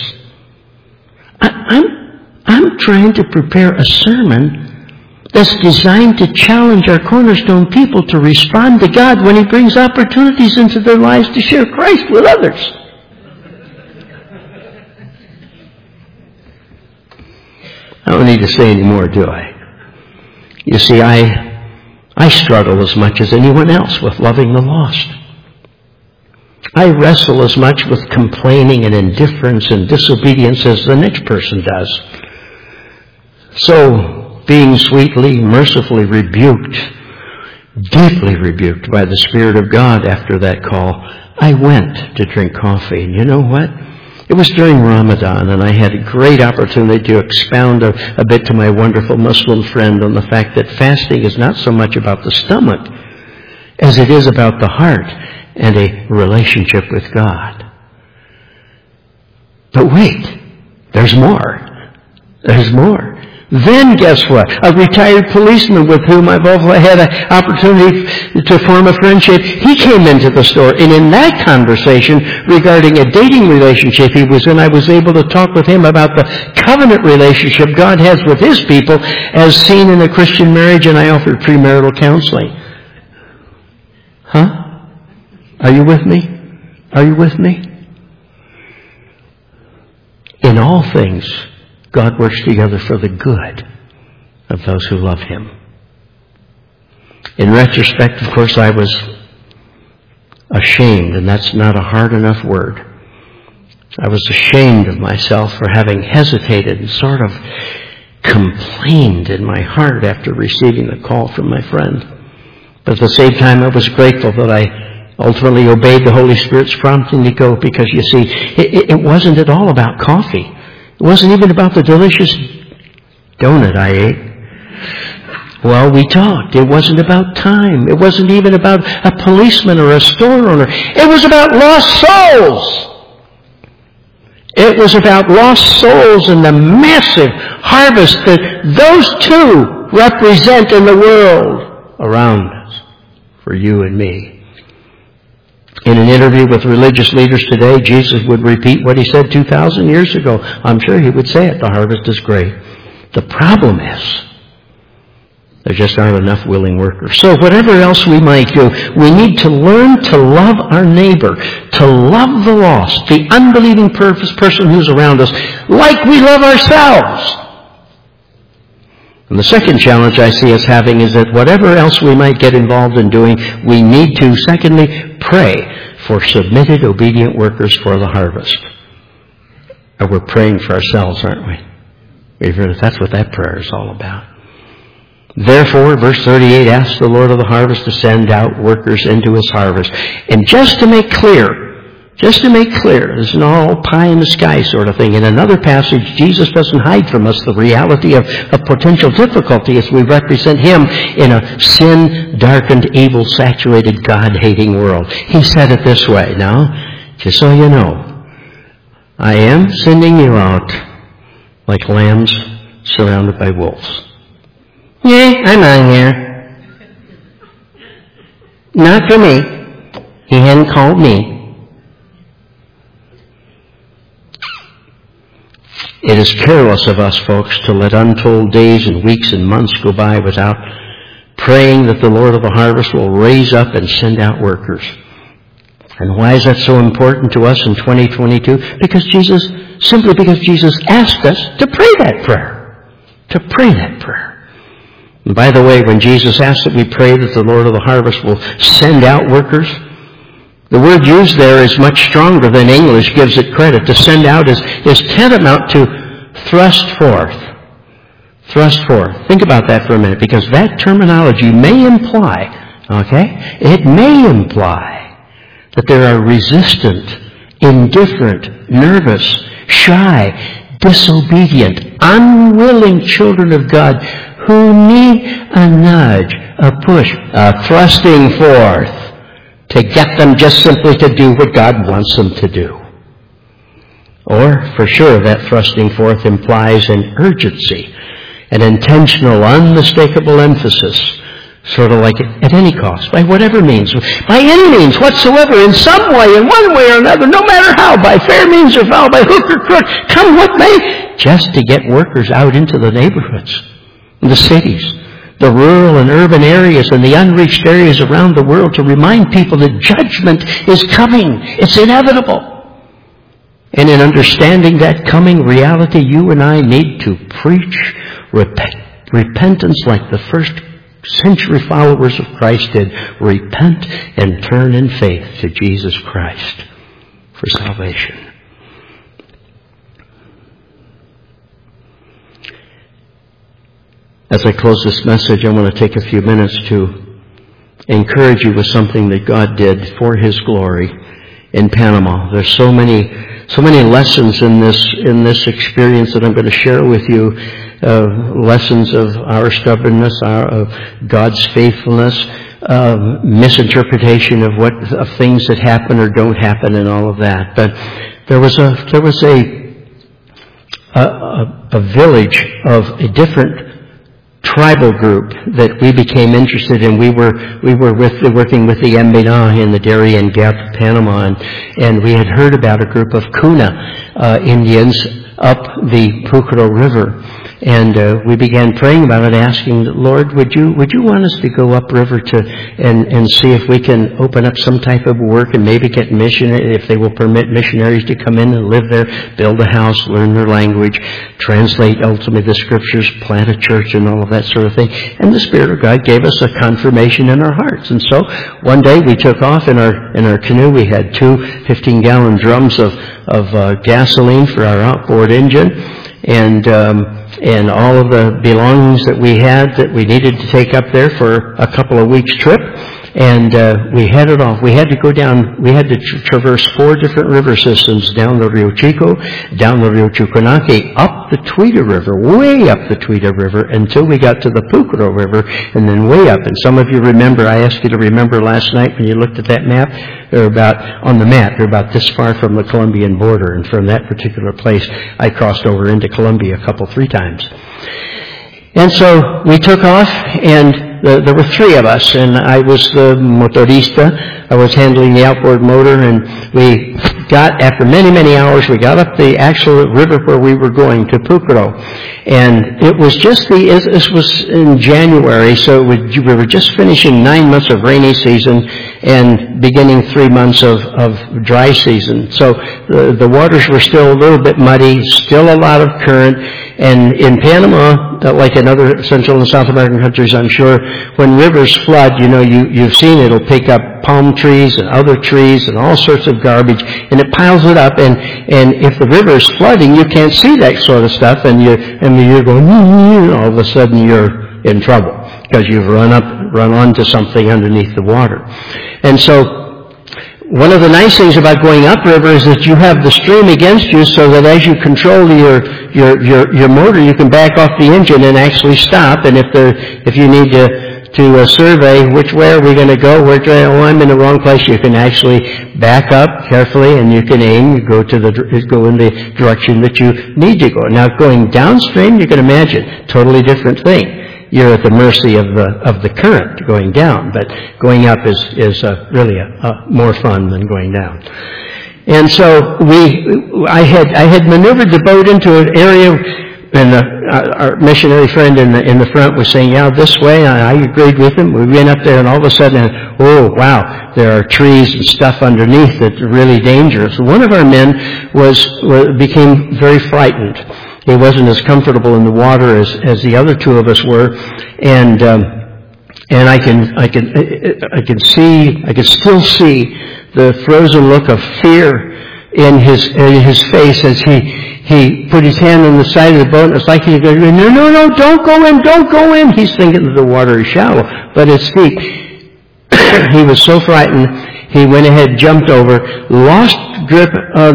Speaker 1: I'm trying to prepare a sermon that's designed to challenge our Cornerstone people to respond to God when he brings opportunities into their lives to share Christ with others. I don't need to say any more, do I? You see, I struggle as much as anyone else with loving the lost. I wrestle as much with complaining and indifference and disobedience as the next person does. So, being sweetly, mercifully rebuked, deeply rebuked by the Spirit of God after that call, I went to drink coffee. And you know what? It was during Ramadan, and I had a great opportunity to expound a bit to my wonderful Muslim friend on the fact that fasting is not so much about the stomach as it is about the heart and a relationship with God. But wait, there's more. There's more. Then guess what? A retired policeman with whom I've also had an opportunity to form a friendship, he came into the store, and in that conversation regarding a dating relationship he was in, I was able to talk with him about the covenant relationship God has with His people as seen in a Christian marriage, and I offered premarital counseling. Huh? Are you with me? Are you with me? In all things, God works together for the good of those who love Him. In retrospect, of course, I was ashamed, and that's not a hard enough word. I was ashamed of myself for having hesitated and sort of complained in my heart after receiving the call from my friend. But at the same time, I was grateful that I ultimately obeyed the Holy Spirit's prompting to go, because you see, it wasn't at all about coffee. It wasn't even about the delicious donut I ate. Well, we talked. It wasn't about time. It wasn't even about a policeman or a store owner. It was about lost souls. It was about lost souls and the massive harvest that those two represent in the world around us, for you and me. In an interview with religious leaders today, Jesus would repeat what He said 2,000 years ago. I'm sure He would say it. The harvest is great. The problem is, there just aren't enough willing workers. So whatever else we might do, we need to learn to love our neighbor, to love the lost, the unbelieving person who's around us, like we love ourselves. And the second challenge I see us having is that whatever else we might get involved in doing, we need to, secondly, pray for submitted, obedient workers for the harvest. And we're praying for ourselves, aren't we? That's what that prayer is all about. Therefore, verse 38, ask the Lord of the harvest to send out workers into His harvest. And just to make clear, this is not all pie in the sky sort of thing. In another passage, Jesus doesn't hide from us the reality of potential difficulty as we represent Him in a sin-darkened, evil-saturated, God-hating world. He said it this way. Now, just so you know, I am sending you out like lambs surrounded by wolves. Yeah, I'm on here. Not for me. He hadn't called me. It is careless of us, folks, to let untold days and weeks and months go by without praying that the Lord of the harvest will raise up and send out workers. And why is that so important to us in 2022? Because Jesus asked us to pray that prayer. To pray that prayer. And by the way, when Jesus asked that we pray that the Lord of the harvest will send out workers, the word used there is much stronger than English gives it credit. To send out is tantamount to thrust forth. Thrust forth. Think about that for a minute, because that terminology may imply, it may imply that there are resistant, indifferent, nervous, shy, disobedient, unwilling children of God who need a nudge, a push, a thrusting forth, to get them just simply to do what God wants them to do. Or, for sure, that thrusting forth implies an urgency, an intentional, unmistakable emphasis, sort of like at any cost, by whatever means, by any means whatsoever, in some way, in one way or another, no matter how, by fair means or foul, by hook or crook, come what may, just to get workers out into the neighborhoods, in the cities, the rural and urban areas and the unreached areas around the world, to remind people that judgment is coming. It's inevitable. And in understanding that coming reality, you and I need to preach repentance like the first century followers of Christ did. Repent and turn in faith to Jesus Christ for salvation. As I close this message, I want to take a few minutes to encourage you with something that God did for His glory in Panama. There's so many so many lessons in this experience that I'm going to share with you. Lessons of our stubbornness, of God's faithfulness, misinterpretation of things that happen or don't happen, and all of that. But there was a village of a different tribal group that we became interested in. We were working with the Embena in the Darien Gap of Panama, and we had heard about a group of Kuna Indians up the Pucro River. And we began praying about it, asking, Lord, would you want us to go upriver and see if we can open up some type of work and maybe get if they will permit missionaries to come in and live there, build a house, learn their language, translate ultimately the scriptures, plant a church, and all of that sort of thing. And the Spirit of God gave us a confirmation in our hearts. And so one day we took off in our canoe. We had 2 15-gallon drums of gasoline for our outboard engine, and all of the belongings that we had that we needed to take up there for a couple of weeks trip. And we headed off. We had to go down, we had to traverse 4 different river systems, down the Rio Chico, down the Rio Chuquenake, up the Tweeda River, way up the Tweeda River, until we got to the Pucro River, and then way up. And some of you remember, I asked you to remember last night when you looked at that map, they're about this far from the Colombian border. And from that particular place, I crossed over into Colombia 3 times. And so we took off, and there were 3 of us, and I was the motorista. I was handling the outboard motor, and we got, after many, many hours, we got up the actual river where we were going, to Pucro. And it was just this was in January, so we were just finishing 9 months of rainy season and beginning 3 months of dry season. So the waters were still a little bit muddy, still a lot of current. And in Panama, like in other Central and South American countries, I'm sure, when rivers flood, you've seen it'll pick up palm trees and other trees and all sorts of garbage, and it piles it up. And if the river is flooding, you can't see that sort of stuff, and you're going, all of a sudden you're in trouble because you've run onto something underneath the water. And so, one of the nice things about going upriver is that you have the stream against you, so that as you control your motor, you can back off the engine and actually stop. And if you need to survey which way are we going to go, I'm in the wrong place, you can actually back up carefully and you can aim. You go in the direction that you need to go. Now, going downstream, you can imagine, totally different thing. You're at the mercy of the current going down, but going up is really more fun than going down. And so I had maneuvered the boat into an area, and our missionary friend in the front was saying, "Yeah, this way." And I agreed with him. We went up there, and all of a sudden, oh wow, there are trees and stuff underneath that are really dangerous. One of our men became very frightened. He wasn't as comfortable in the water as the other 2 of us were, and I can still see the frozen look of fear in his face as he put his hand on the side of the boat, and it's like he's going, no, don't go in. He's thinking that the water is shallow, but it's deep. He was so frightened, he went ahead, jumped over, lost grip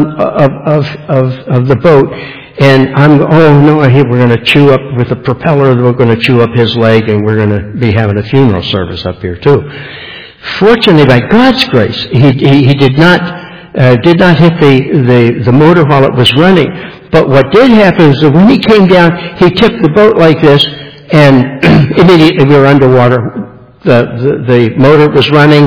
Speaker 1: of the boat. And we're going to chew up with the propeller, we're going to chew up his leg, and we're going to be having a funeral service up here too. Fortunately, by God's grace, he did not hit the motor while it was running. But what did happen is that when he came down, he tipped the boat like this, and immediately we were underwater. The motor was running,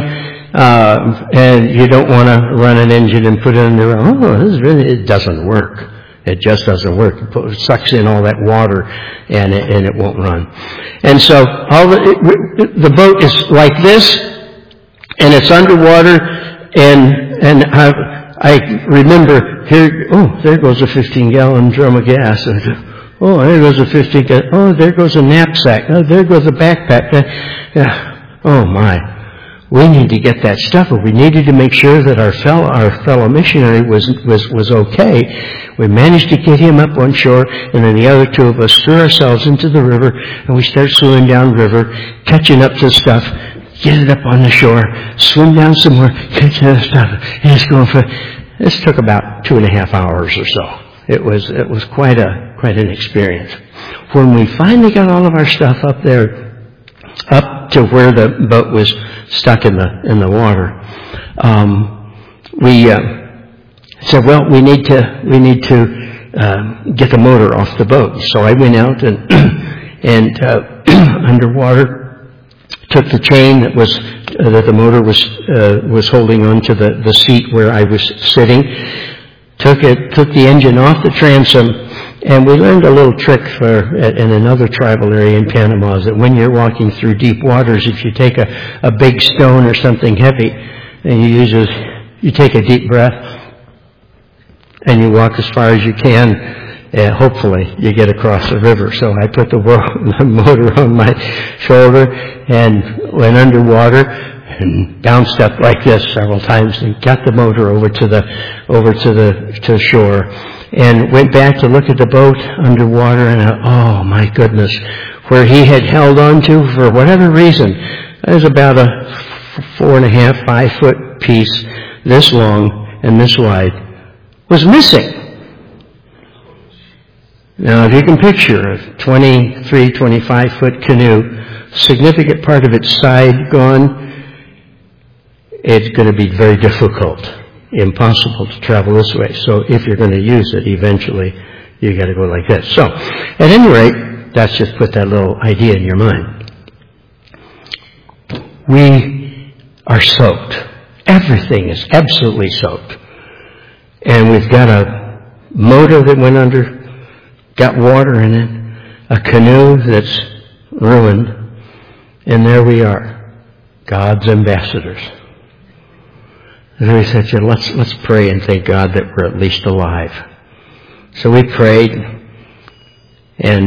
Speaker 1: and you don't want to run an engine and put it in there. It doesn't work. It just doesn't work. It sucks in all that water, and it won't run. And so the boat is like this, and it's underwater, and I remember here. Oh, there goes a 15-gallon drum of gas. Oh, there goes a 15-gallon. Oh, there goes a knapsack. Oh, there goes a backpack. Oh my. We need to get that stuff, but we needed to make sure that our fellow missionary was okay. We managed to get him up on shore, and then the other 2 of us threw ourselves into the river, and we started swimming down river, catching up to stuff, get it up on the shore, swim down some more, catch other stuff, and it's going for. This took about 2.5 hours or so. It was quite an experience. When we finally got all of our stuff up there, up to where the boat was stuck in the water, we said, well, we need to get the motor off the boat. So I went out and underwater took the chain that the motor was holding onto the seat where I was sitting. Took the engine off the transom, and we learned a little trick in another tribal area in Panama, is that when you're walking through deep waters, if you take a big stone or something heavy, and you take a deep breath, and you walk as far as you can, hopefully you get across the river. So I put the motor on my shoulder and went underwater and bounced up like this several times and got the motor over to the shore and went back to look at the boat underwater, and oh my goodness, where he had held on to for whatever reason, it was about a 4.5, 5 foot piece, this long and this wide, was missing. Now, if you can picture a 23, 25 foot canoe, significant part of its side gone, it's going to be very difficult, impossible to travel this way. So if you're going to use it, eventually you got to go like this. So, at any rate, that's just put that little idea in your mind. We are soaked. Everything is absolutely soaked. And we've got a motor that went under, got water in it, a canoe that's ruined, and there we are, God's ambassadors. And we said, let's pray and thank God that we're at least alive. So we prayed, and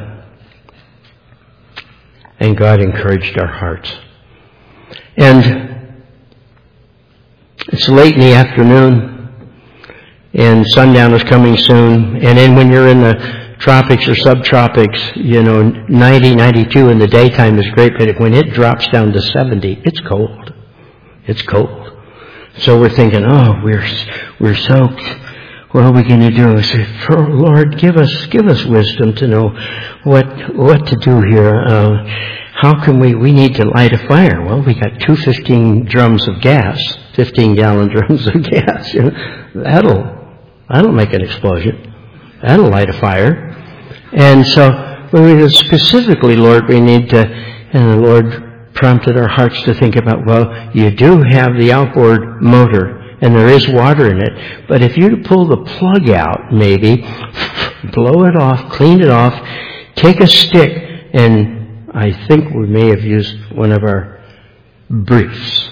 Speaker 1: God encouraged our hearts. And it's late in the afternoon, and sundown is coming soon. And then when you're in the tropics or subtropics, 90, 92 in the daytime is great, but when it drops down to 70, it's cold. It's cold. So we're thinking, we're soaked. What are we going to do? I say, Lord, give us wisdom to know what to do here. How can we need to light a fire? Well, we got 2 15 drums of gas, 15-gallon drums of gas. That'll make an explosion. That'll light a fire. And so we specifically, Lord, we need to, and the Lord prompted our hearts to think about, well, you do have the outboard motor, and there is water in it, but if you pull the plug out, maybe, blow it off, clean it off, take a stick, and I think we may have used one of our briefs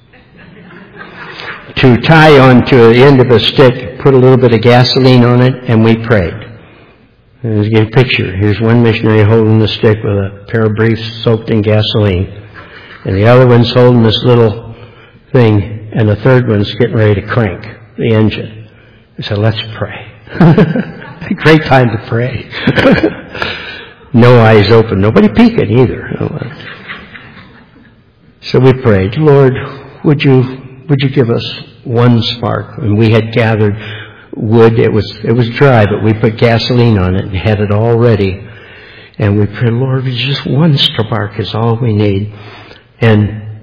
Speaker 1: to tie onto the end of a stick, put a little bit of gasoline on it, and we prayed. And let's get a picture. Here's one missionary holding the stick with a pair of briefs soaked in gasoline. And the other one's holding this little thing, and the third one's getting ready to crank the engine. We said, let's pray. A great time to pray. No eyes open, nobody peeking either. So we prayed, Lord, would you give us one spark? And we had gathered wood. It was dry, but we put gasoline on it and had it all ready. And we prayed, Lord, just one spark is all we need. And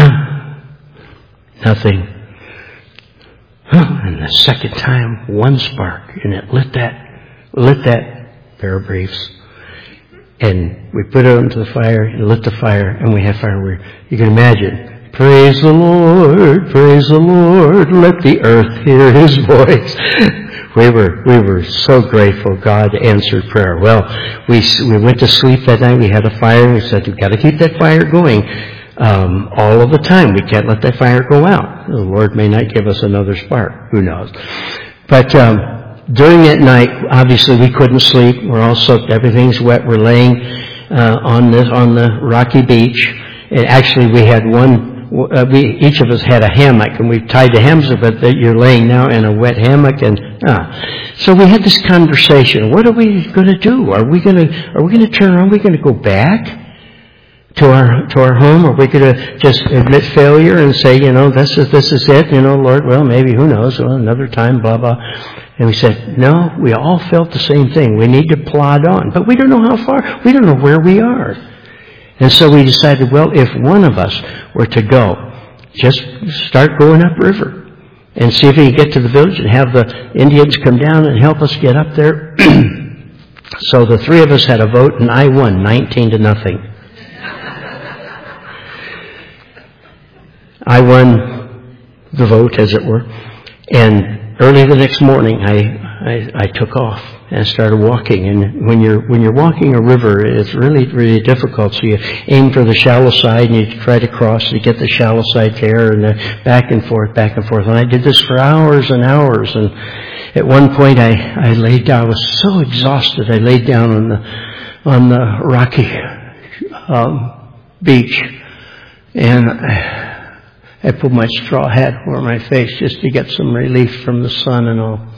Speaker 1: nothing. And the second time, one spark, and it lit that pair of briefs. And we put it onto the fire, and lit the fire, and we had fire. You can imagine, praise the Lord, let the earth hear His voice. We were so grateful God answered prayer. Well, we went to sleep that night. We had a fire. We said, we've got to keep that fire going all of the time. We can't let that fire go out. The Lord may not give us another spark. Who knows? But during that night, obviously we couldn't sleep. We're all soaked. Everything's wet. We're laying on the rocky beach. And actually, we had each of us had a hammock, and we tied the hammocks, but you're laying now in a wet hammock, and so we had this conversation. What are we going to do? Are we going to turn around? Are we going to go back to our home? Are we going to just admit failure and say, this is it, Lord, well, maybe, who knows, well, another time, blah, blah. And we said, no, we all felt the same thing. We need to plod on. But we don't know how far. We don't know where we are. And so we decided, well, if one of us were to go, just start going upriver and see if we can get to the village and have the Indians come down and help us get up there. So the three of us had a vote, and I won 19-0. I won the vote, as it were, and early the next morning I took off and started walking. And when you're walking a river, it's really, really difficult. So you aim for the shallow side and you try to cross to get the shallow side there, and then back and forth. And I did this for hours and hours. And at one point I laid down. I was so exhausted. I laid down on the rocky beach, and I put my straw hat over my face just to get some relief from the sun and all.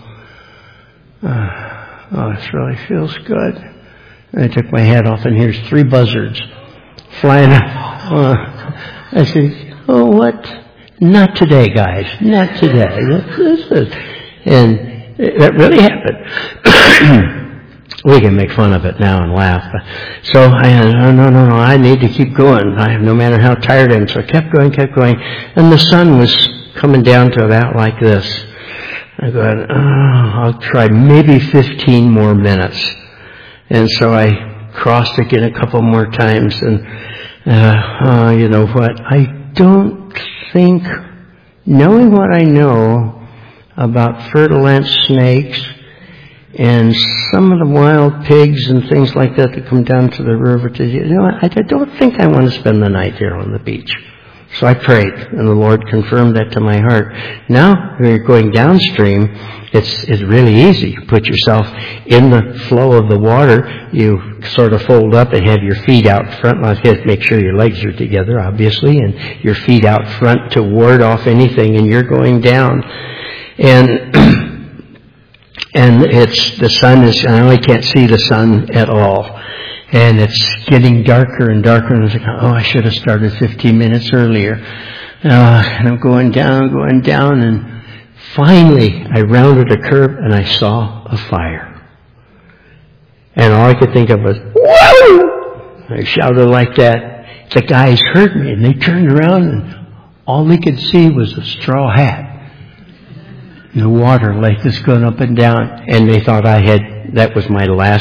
Speaker 1: This really feels good. And I took my hat off, and here's 3 buzzards flying up. I said, oh, what? Not today, guys. Not today. And that really happened. We can make fun of it now and laugh. So no, I need to keep going. No matter how tired I am. So I kept going. And the sun was coming down to about like this. I go, I'll try maybe 15 more minutes. And so I crossed again a couple more times. And, you know what? I don't think, knowing what I know about fertile ant snakes and some of the wild pigs and things like that come down to the river, I don't think I want to spend the night there on the beach. So I prayed, and the Lord confirmed that to my heart. Now, when you're going downstream, it's really easy. You put yourself in the flow of the water. You sort of fold up and have your feet out front. Make sure your legs are together, obviously, and your feet out front to ward off anything, and you're going down. And the sun is, I only can't see the sun at all. And it's getting darker and darker, and I was like, I should have started 15 minutes earlier. And I'm going down, and finally I rounded a curve and I saw a fire. And all I could think of was, whoa! I shouted like that. The guys heard me, and they turned around, and all they could see was a straw hat. And the water like this going up and down, and they thought that was my last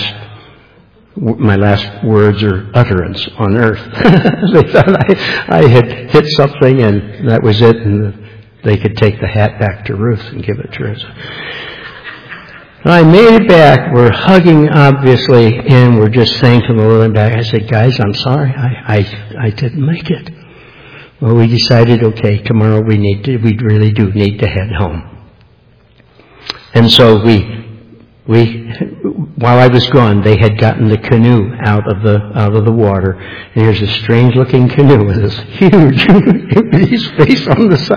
Speaker 1: words or utterance on earth. They thought I had hit something, and that was it, and they could take the hat back to Ruth and give it to her. So I made it back. We're hugging, obviously, and we're just saying to the Lord back. I said, guys, I'm sorry. I didn't make it. Well, we decided, okay, tomorrow we really do need to head home. And so while I was gone, they had gotten the canoe out of the water, and here's a strange looking canoe with this huge face on the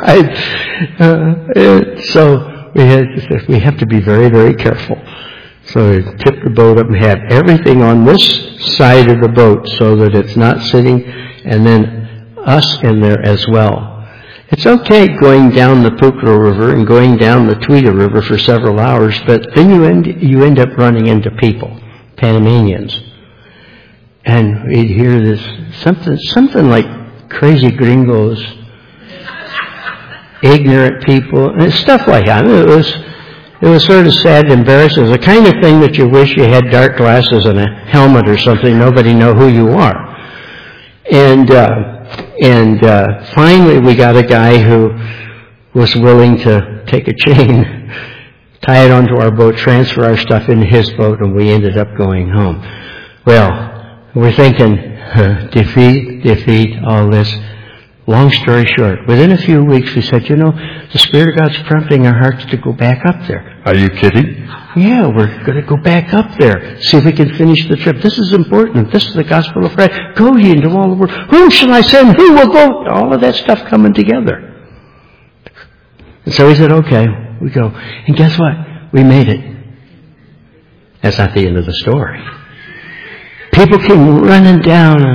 Speaker 1: side. So we have to be very, very careful. So we tipped the boat up and had everything on this side of the boat so that it's not sitting, and then us in there as well. It's okay going down the Pukro River and going down the Tweeda River for several hours, but then you end up running into people, Panamanians. And we'd hear this, something like crazy gringos, ignorant people, and stuff like that. It was sort of sad and embarrassing. It was the kind of thing that you wish you had dark glasses and a helmet or something, nobody know who you are. And finally we got a guy who was willing to take a chain, tie it onto our boat, transfer our stuff into his boat, and we ended up going home. Well, we're thinking, defeat, all this. Long story short, within a few weeks we said, the Spirit of God's prompting our hearts to go back up there.
Speaker 2: Are you kidding?
Speaker 1: Yeah, we're going to go back up there, see if we can finish the trip. This is important. This is the gospel of Christ. Go ye into all the world. Whom shall I send? Who will go? All of that stuff coming together. And so we said, okay, we go. And guess what? We made it. That's not the end of the story. People came running down, and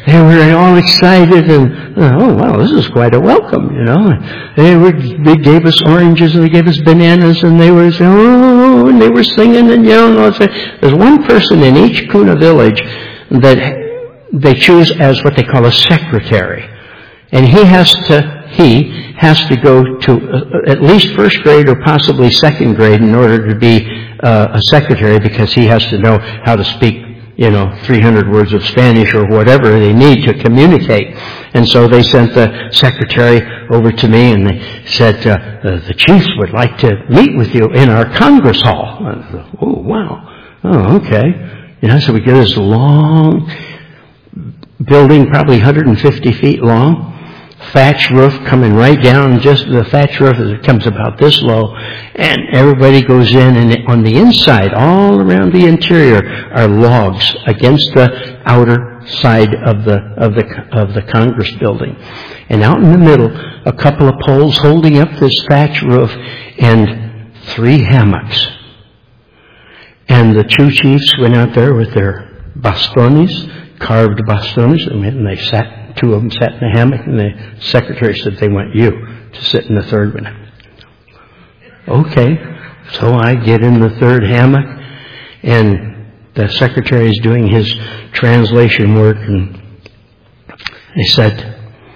Speaker 1: they were all excited and, oh wow, this is quite a welcome, you know. They gave us oranges and they gave us bananas and they were saying, oh, and they were singing and yelling. There's one person in each Kuna village that they choose as what they call a secretary. And he has to go to at least first grade or possibly second grade in order to be a secretary, because he has to know how to speak, 300 words of Spanish or whatever they need to communicate. And so they sent the secretary over to me and they said, the chiefs would like to meet with you in our Congress hall. I thought, oh, wow. Oh, okay. So we get this long building, probably 150 feet long. Thatch roof coming right down, just the thatch roof comes about this low, and everybody goes in, and on the inside, all around the interior, are logs against the outer side of the Congress building. And out in the middle, a couple of poles holding up this thatch roof, and 3 hammocks. And the 2 chiefs went out there with their bastones, carved bastones, and they sat. 2 of them sat in a hammock, and the secretary said they want you to sit in the third one. Okay, so I get in the third hammock, and the secretary is doing his translation work, and he said,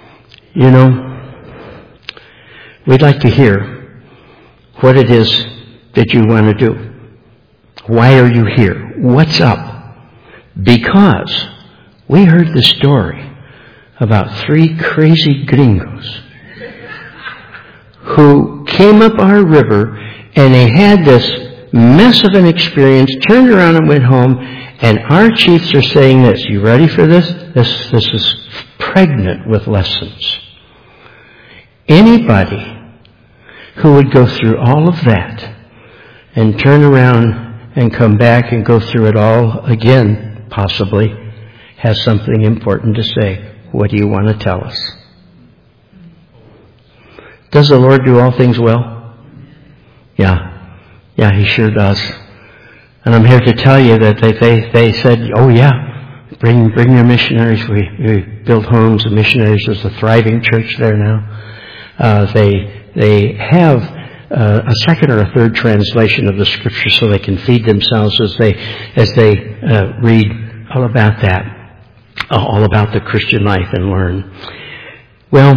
Speaker 1: we'd like to hear what it is that you want to do. Why are you here? What's up? Because we heard the story about 3 crazy gringos who came up our river, and they had this mess of an experience, turned around and went home, and our chiefs are saying this. You ready for this? This is pregnant with lessons. Anybody who would go through all of that and turn around and come back and go through it all again, possibly, has something important to say. What do you want to tell us? Does the Lord do all things well? Yeah, He sure does. And I'm here to tell you that they said, oh yeah, bring your missionaries. We built homes of missionaries. There's a thriving church there now. They have a second or a third translation of the Scripture so they can feed themselves as they read all about that. All about the Christian life and learn. Well,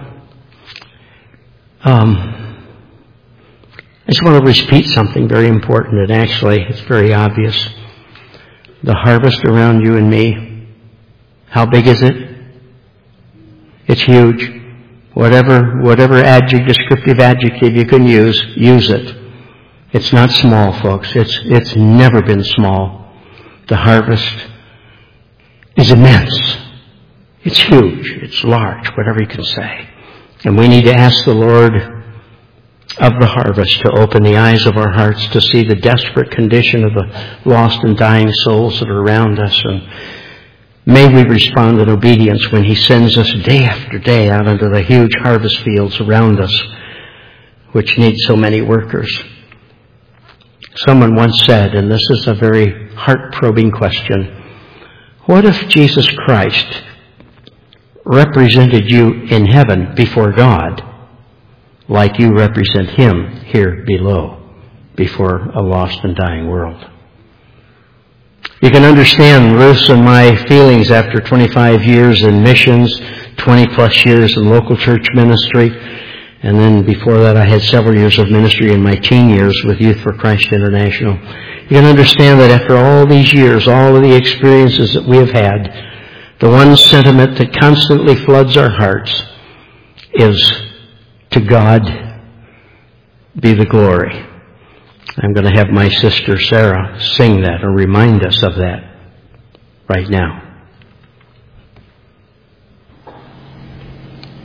Speaker 1: I just want to repeat something very important, and actually it's very obvious. The harvest around you and me, how big is it? It's huge. Whatever descriptive adjective you can use it. It's not small, folks. It's never been small. The harvest is immense. It's huge. It's large, whatever you can say. And we need to ask the Lord of the harvest to open the eyes of our hearts to see the desperate condition of the lost and dying souls that are around us. And may we respond in obedience when He sends us day after day out into the huge harvest fields around us, which need so many workers. Someone once said, and this is a very heart-probing question, what if Jesus Christ represented you in heaven before God like you represent Him here below before a lost and dying world? You can understand Ruth's and my feelings after 25 years in missions, 20 plus years in local church ministry, and then before that I had several years of ministry in my teen years with Youth for Christ International. You can understand that after all these years, all of the experiences that we have had, the one sentiment that constantly floods our hearts is, to God be the glory. I'm going to have my sister Sarah sing that or remind us of that right now.